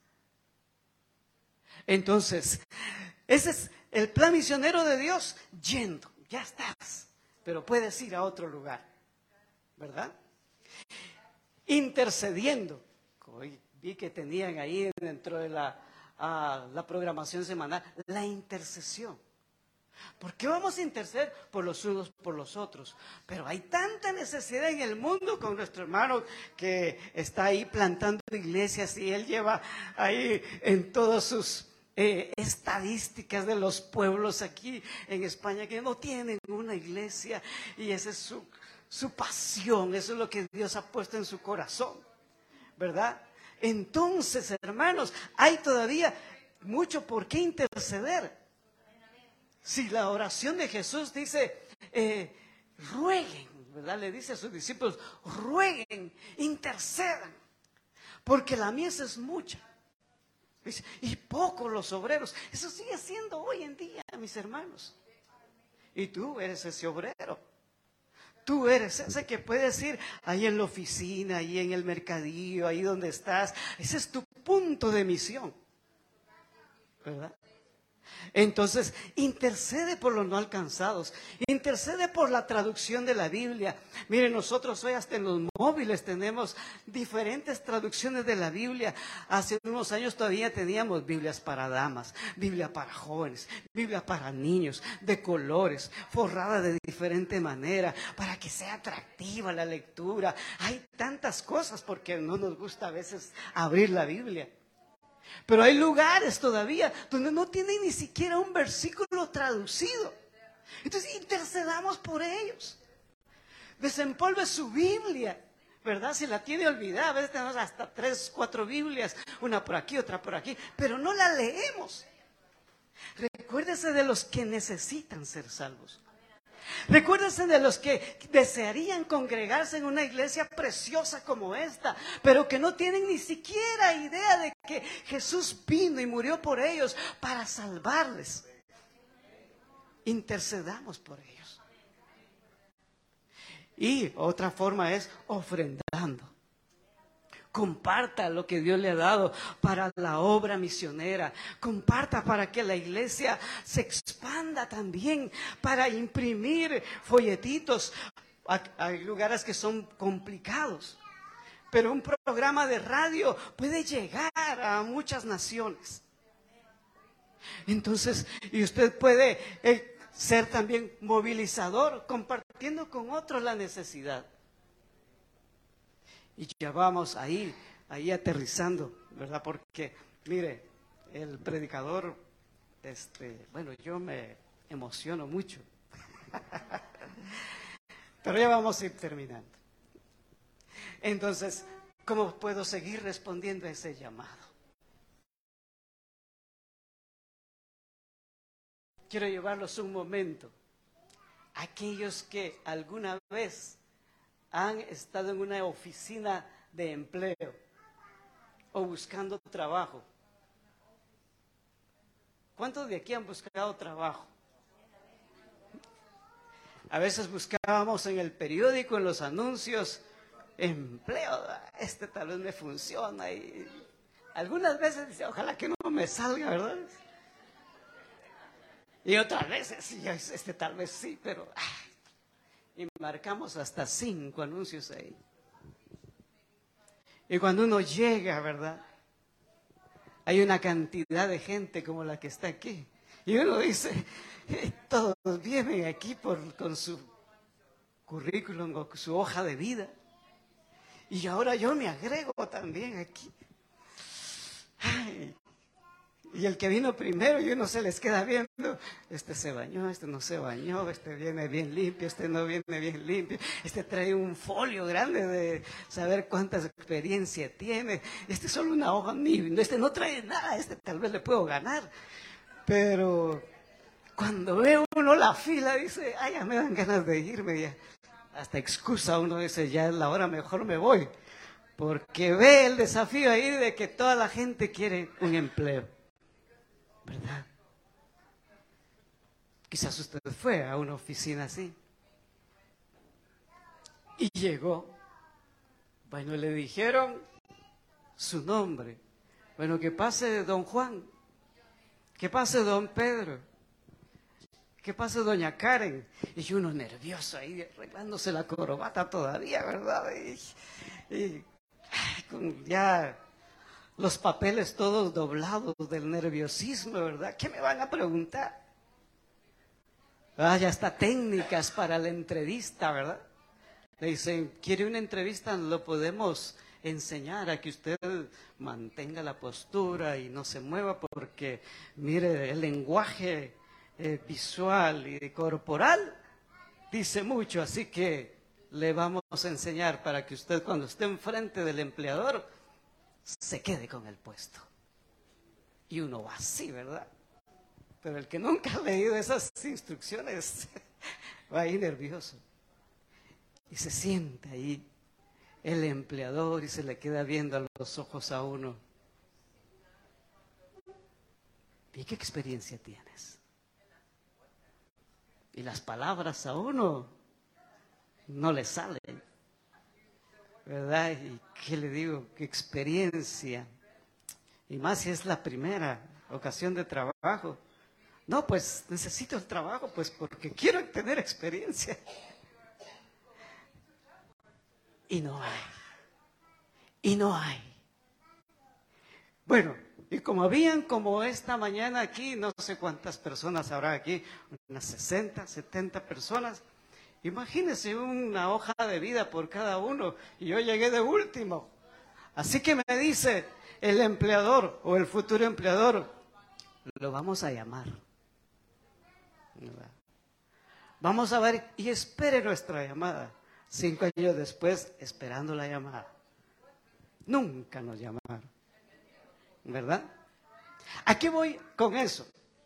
Entonces, ese es el plan misionero de Dios, yendo, ya estás, pero puedes ir a otro lugar, ¿verdad? Intercediendo. Hoy vi que tenían ahí dentro de la programación semanal, la intercesión. ¿Por qué vamos a interceder? Por los unos, por los otros. Pero hay tanta necesidad en el mundo con nuestro hermano que está ahí plantando iglesias y él lleva ahí en todas sus estadísticas de los pueblos aquí en España que no tienen una iglesia, y esa es su pasión, eso es lo que Dios ha puesto en su corazón, ¿verdad? Entonces, hermanos, hay todavía mucho por qué interceder. Si la oración de Jesús dice, rueguen, ¿verdad? Le dice a sus discípulos, rueguen, intercedan, porque la mies es mucha. Dice, y pocos los obreros. Eso sigue siendo hoy en día, mis hermanos. Y tú eres ese obrero. Tú eres ese que puedes ir ahí en la oficina, ahí en el mercadillo, ahí donde estás. Ese es tu punto de misión, ¿verdad? Entonces, intercede por los no alcanzados, intercede por la traducción de la Biblia. Miren, nosotros hoy hasta en los móviles tenemos diferentes traducciones de la Biblia. Hace unos años todavía teníamos Biblias para damas, Biblia para jóvenes, Biblia para niños, de colores, forrada de diferente manera, para que sea atractiva la lectura. Hay tantas cosas porque no nos gusta a veces abrir la Biblia. Pero hay lugares todavía donde no tienen ni siquiera un versículo traducido. Entonces intercedamos por ellos. Desempolve su Biblia, ¿verdad? Si la tiene olvidada, a veces tenemos hasta 3, 4 Biblias, una por aquí, otra por aquí, pero no la leemos. Recuérdese de los que necesitan ser salvos. Recuérdense de los que desearían congregarse en una iglesia preciosa como esta, pero que no tienen ni siquiera idea de que Jesús vino y murió por ellos para salvarles. Intercedamos por ellos. Y otra forma es ofrendando. Comparta lo que Dios le ha dado para la obra misionera. Comparta para que la iglesia se expanda también, para imprimir folletitos. Hay lugares que son complicados, pero un programa de radio puede llegar a muchas naciones. Entonces, y usted puede ser también movilizador, compartiendo con otros la necesidad. Y ya vamos ahí aterrizando, ¿verdad? Porque, mire, el predicador, bueno, yo me emociono mucho. Pero ya vamos a ir terminando. Entonces, ¿cómo puedo seguir respondiendo a ese llamado? Quiero llevarlos un momento. Aquellos que alguna vez han estado en una oficina de empleo o buscando trabajo. ¿Cuántos de aquí han buscado trabajo? A veces buscábamos en el periódico, en los anuncios, empleo, tal vez me funciona. Y algunas veces dice, ojalá que no me salga, ¿verdad? Y otras veces, sí, tal vez sí, pero... Y marcamos hasta 5 anuncios ahí. Y cuando uno llega, ¿verdad? Hay una cantidad de gente como la que está aquí. Y uno dice, todos vienen aquí con su currículum o su hoja de vida. Y ahora yo me agrego también aquí. Ay, y el que vino primero, y uno se les queda viendo, este se bañó, este no se bañó, este viene bien limpio, este no viene bien limpio, este trae un folio grande de saber cuánta experiencia tiene, este es solo una hoja, este no trae nada, este tal vez le puedo ganar. Pero cuando ve uno la fila, dice, ay, ya me dan ganas de irme, ya. Hasta excusa uno dice, ya es la hora, mejor me voy, porque ve el desafío ahí de que toda la gente quiere un empleo. ¿Verdad? Quizás usted fue a una oficina así y llegó. Bueno, le dijeron su nombre. Bueno, que pase don Juan, que pase don Pedro, que pase doña Karen. Y uno nervioso ahí arreglándose la corbata todavía, ¿verdad? Y con ya los papeles todos doblados del nerviosismo, ¿verdad? ¿Qué me van a preguntar? Ya está técnicas para la entrevista, ¿verdad? Le dicen, ¿quiere una entrevista? Lo podemos enseñar a que usted mantenga la postura y no se mueva porque, mire, el lenguaje visual y corporal dice mucho, así que le vamos a enseñar para que usted cuando esté enfrente del empleador se quede con el puesto. Y uno va así, ¿verdad? Pero el que nunca ha leído esas instrucciones va ahí nervioso. Y se sienta ahí el empleador y se le queda viendo a los ojos a uno. ¿Y qué experiencia tienes? Y las palabras a uno no le salen, ¿verdad? ¿Y qué le digo? ¿Qué experiencia? Y más si es la primera ocasión de trabajo. No, pues necesito el trabajo, pues porque quiero tener experiencia. Y no hay. Y no hay. Bueno, y como habían como esta mañana aquí, no sé cuántas personas habrá aquí, unas 60, 70 personas. Imagínense una hoja de vida por cada uno y yo llegué de último. Así que me dice el empleador o el futuro empleador, lo vamos a llamar. Vamos a ver y espere nuestra llamada. 5 años después, esperando la llamada. Nunca nos llamaron. ¿Verdad? ¿A qué voy con eso?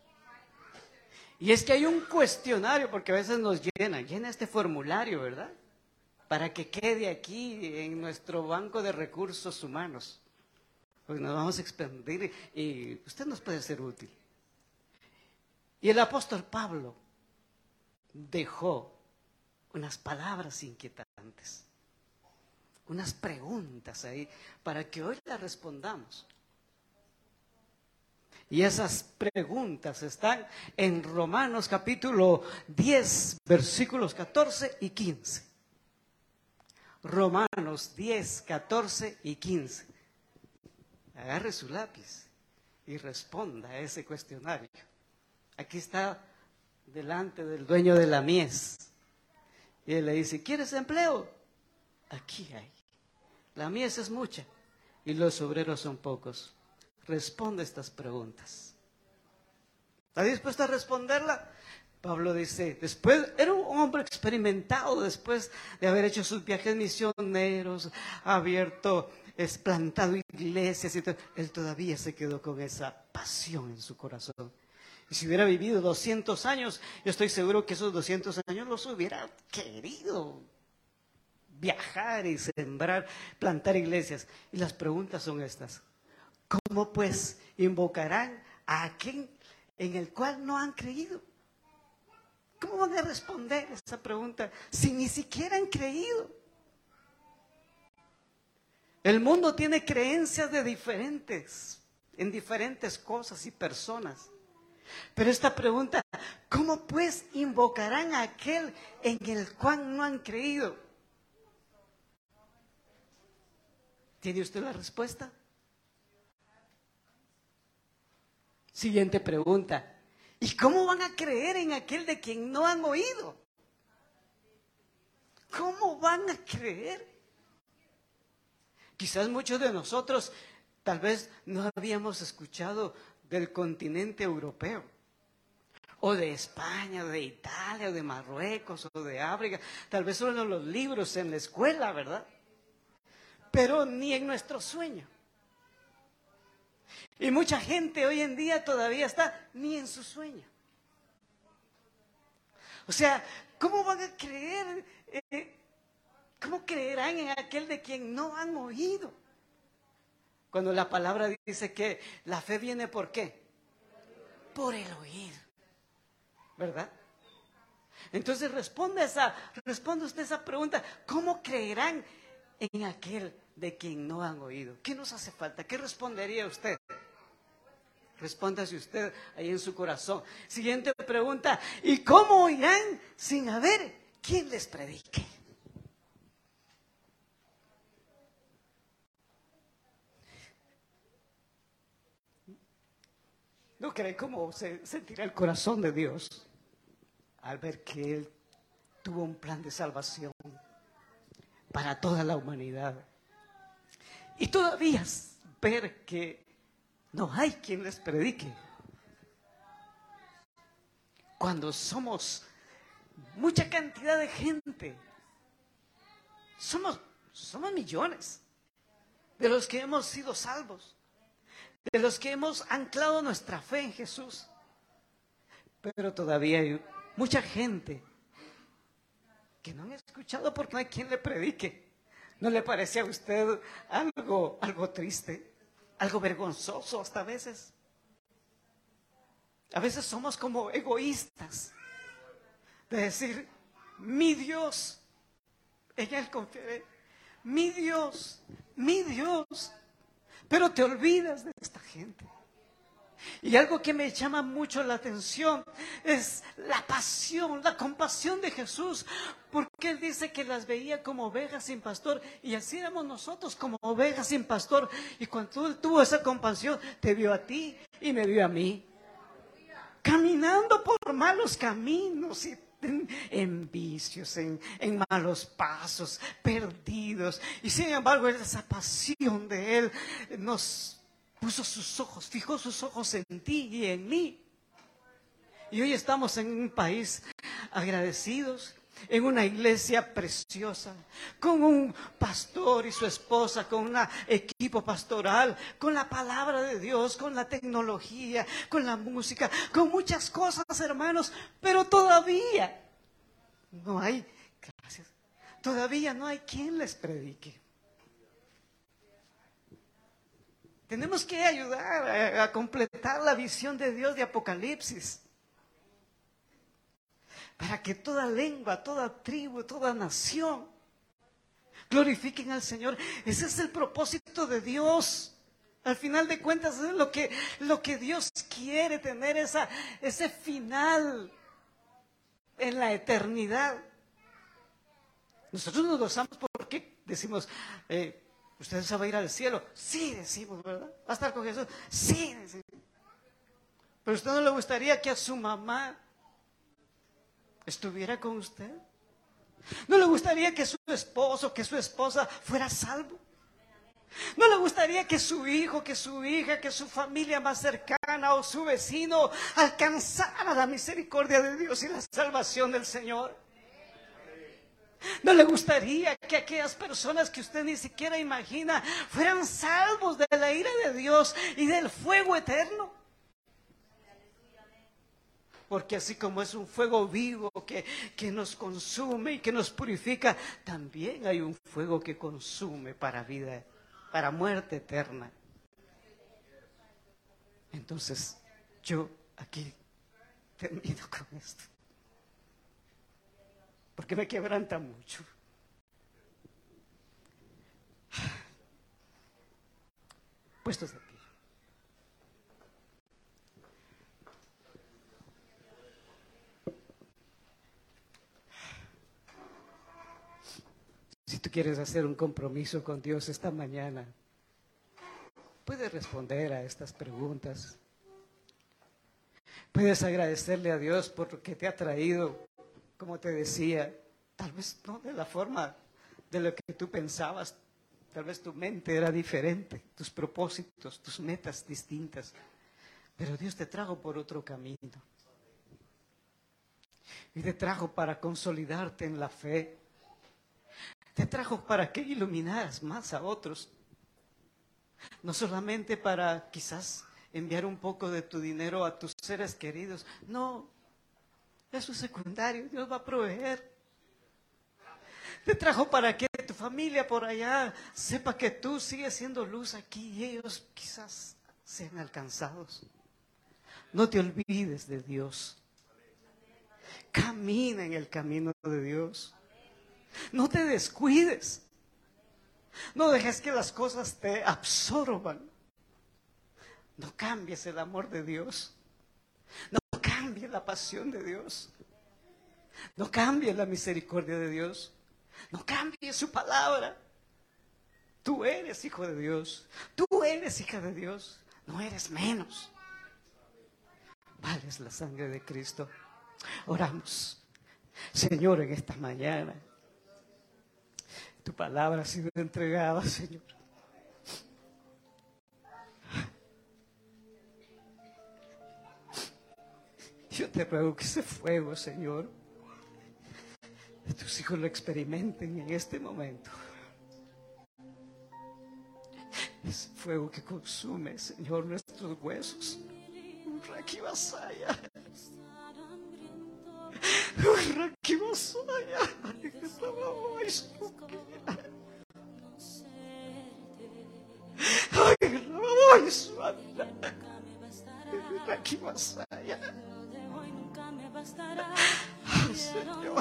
Y es que hay un cuestionario, porque a veces nos llena este formulario, ¿verdad? Para que quede aquí en nuestro banco de recursos humanos. Porque nos vamos a expandir y usted nos puede ser útil. Y el apóstol Pablo dejó unas palabras inquietantes, unas preguntas ahí, para que hoy las respondamos. Y esas preguntas están en Romanos capítulo 10, versículos 14 y 15. Romanos 10, 14 y 15. Agarre su lápiz y responda a ese cuestionario. Aquí está delante del dueño de la mies. Y él le dice, ¿quieres empleo? Aquí hay. La mies es mucha y los obreros son pocos. Responde estas preguntas. ¿Está dispuesto a responderla? Pablo dice, después, era un hombre experimentado después de haber hecho sus viajes misioneros, abierto, plantado iglesias y todo. Él todavía se quedó con esa pasión en su corazón. Y si hubiera vivido 200 años, yo estoy seguro que esos 200 años los hubiera querido viajar y sembrar, plantar iglesias. Y las preguntas son estas. ¿Cómo pues invocarán a aquel en el cual no han creído? ¿Cómo van a responder esa pregunta si ni siquiera han creído? El mundo tiene creencias en diferentes cosas y personas. Pero esta pregunta, ¿cómo pues invocarán a aquel en el cual no han creído? ¿Tiene usted la respuesta? Siguiente pregunta. ¿Y cómo van a creer en aquel de quien no han oído? ¿Cómo van a creer? Quizás muchos de nosotros tal vez no habíamos escuchado del continente europeo, o de España, o de Italia, o de Marruecos, o de África. Tal vez solo en los libros en la escuela, ¿verdad? Pero ni en nuestro sueño. Y mucha gente hoy en día todavía está ni en su sueño. O sea, ¿cómo van a creer? ¿Cómo creerán en aquel de quien no han oído? Cuando la palabra dice que la fe viene ¿por qué? Por el oír. ¿Verdad? Entonces responde usted esa pregunta. ¿Cómo creerán en aquel de quien no han oído? ¿Qué nos hace falta? ¿Qué respondería usted? Respóndase usted ahí en su corazón. Siguiente pregunta. ¿Y cómo oirán sin haber quien les predique? ¿No cree cómo se sentirá el corazón de Dios al ver que Él tuvo un plan de salvación para toda la humanidad? Y todavía ver que no hay quien les predique. Cuando somos mucha cantidad de gente, somos millones de los que hemos sido salvos, de los que hemos anclado nuestra fe en Jesús. Pero todavía hay mucha gente que no han escuchado porque no hay quien le predique. ¿No le parece a usted algo triste? Algo vergonzoso hasta a veces. A veces somos como egoístas de decir, mi Dios, en Él confiaré, mi Dios, pero te olvidas de esta gente. Y algo que me llama mucho la atención es la pasión, la compasión de Jesús, porque Él dice que las veía como ovejas sin pastor, y así éramos nosotros como ovejas sin pastor. Y cuando Él tuvo esa compasión, te vio a ti y me vio a mí, caminando por malos caminos y en vicios, en malos pasos, perdidos. Y sin embargo, esa pasión de Él nos puso sus ojos, fijó sus ojos en ti y en mí. Y hoy estamos en un país agradecidos, en una iglesia preciosa, con un pastor y su esposa, con un equipo pastoral, con la palabra de Dios, con la tecnología, con la música, con muchas cosas, hermanos, pero todavía no hay, gracias, todavía no hay quien les predique. Tenemos que ayudar a completar la visión de Dios de Apocalipsis, para que toda lengua, toda tribu, toda nación glorifiquen al Señor. Ese es el propósito de Dios. Al final de cuentas es lo que Dios quiere, tener ese final en la eternidad. Nosotros nos gozamos porque decimos, ¿usted se va a ir al cielo? Sí, decimos, ¿verdad? ¿Va a estar con Jesús? Sí, decimos. Pero ¿a usted no le gustaría que a su mamá estuviera con usted? ¿No le gustaría que su esposo, que su esposa fuera salvo? ¿No le gustaría que su hijo, que su hija, que su familia más cercana o su vecino alcanzara la misericordia de Dios y la salvación del Señor? ¿No le gustaría que aquellas personas que usted ni siquiera imagina fueran salvos de la ira de Dios y del fuego eterno? Porque así como es un fuego vivo que nos consume y que nos purifica, también hay un fuego que consume para vida, para muerte eterna. Entonces, yo aquí termino con esto, porque me quebranta mucho. Puestos de pie. Si tú quieres hacer un compromiso con Dios esta mañana, puedes responder a estas preguntas. Puedes agradecerle a Dios por lo que te ha traído, como te decía, tal vez no de la forma de lo que tú pensabas, tal vez tu mente era diferente, tus propósitos, tus metas distintas, pero Dios te trajo por otro camino. Y te trajo para consolidarte en la fe. Te trajo para que iluminaras más a otros. No solamente para quizás enviar un poco de tu dinero a tus seres queridos. No, eso es secundario. Dios va a proveer. Te trajo para que tu familia por allá sepa que tú sigues siendo luz aquí y ellos quizás sean alcanzados. No te olvides de Dios. Camina en el camino de Dios. No te descuides. No dejes que las cosas te absorban. No cambies el amor de Dios. No cambies la pasión de Dios. No cambies la misericordia de Dios. No cambies su palabra. Tú eres hijo de Dios. Tú eres hija de Dios. No eres menos. Vales la sangre de Cristo. Oramos. Señor, en esta mañana tu palabra ha sido entregada, Señor. Yo te ruego que ese fuego, Señor, tus hijos lo experimenten en este momento. Ese fuego que consume, Señor, nuestros huesos. Raki Basaya. Raki Basaya. Raki Basaya. Señor.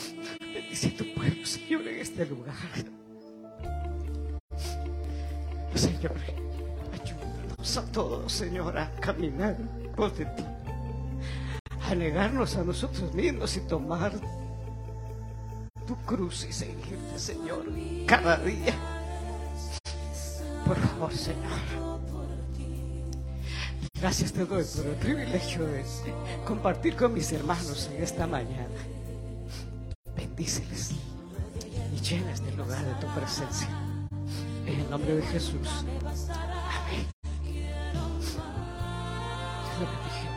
Bendice tu pueblo, Señor, en este lugar. Señor, ayúdanos a todos, Señor, a caminar por de ti, a negarnos a nosotros mismos y tomar tu cruz y seguirte, Señor, cada día. Por favor, Señor. Gracias te doy por el privilegio de compartir con mis hermanos en esta mañana. Bendíceles y llena este lugar de tu presencia. En el nombre de Jesús. Amén. Dios lo bendiga.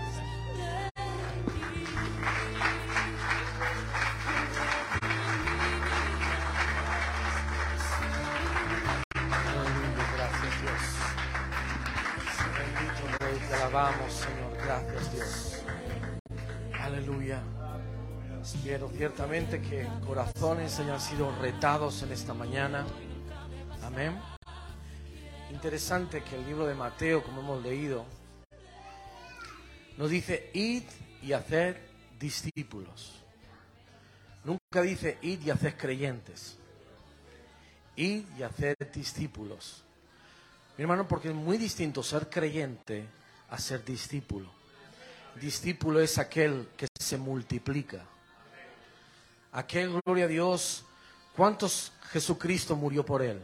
Gracias, Dios. Bendito Rey, te alabamos, Señor. Gracias, Dios. Aleluya. Espero ciertamente que corazones hayan sido retados en esta mañana. Amén. Interesante que el libro de Mateo, como hemos leído, nos dice: id y haced discípulos. Nunca dice id y haced creyentes. Id y haced discípulos. Mi hermano, porque es muy distinto ser creyente a ser discípulo. Discípulo es aquel que se multiplica. Aquel, gloria a Dios, ¿cuántos Jesucristo murió por él?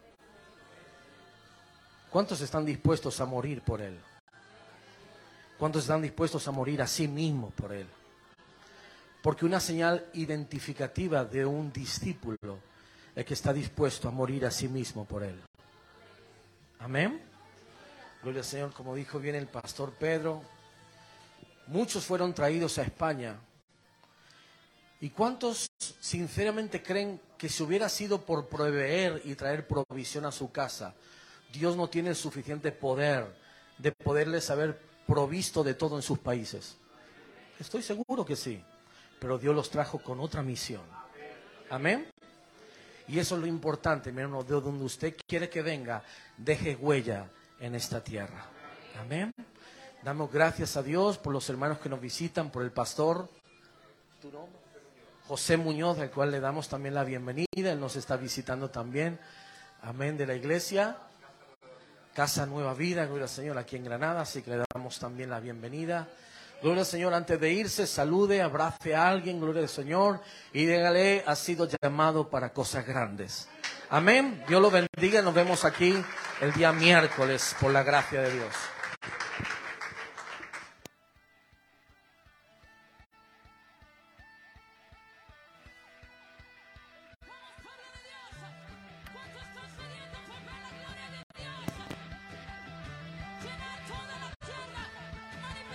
¿Cuántos están dispuestos a morir por él? ¿Cuántos están dispuestos a morir a sí mismos por él? Porque una señal identificativa de un discípulo es que está dispuesto a morir a sí mismo por él. Amén. Gloria al Señor, como dijo bien el pastor Pedro, muchos fueron traídos a España. ¿Y cuántos sinceramente creen que si hubiera sido por proveer y traer provisión a su casa, Dios no tiene el suficiente poder de poderles haber provisto de todo en sus países? Estoy seguro que sí, pero Dios los trajo con otra misión. Amén. Y eso es lo importante, mi hermano, de donde usted quiere que venga, deje huella en esta tierra. Amén. Damos gracias a Dios por los hermanos que nos visitan, por el pastor, ¿tu nombre? José Muñoz, al cual le damos también la bienvenida. Él nos está visitando también. Amén, de la iglesia Casa Nueva Vida, gloria al Señor, aquí en Granada, así que le damos también la bienvenida. Gloria al Señor. Antes de irse, salude, abrace a alguien, gloria al Señor, y dígale: ha sido llamado para cosas grandes. Amén. Dios lo bendiga. Nos vemos aquí el día miércoles por la gracia de Dios.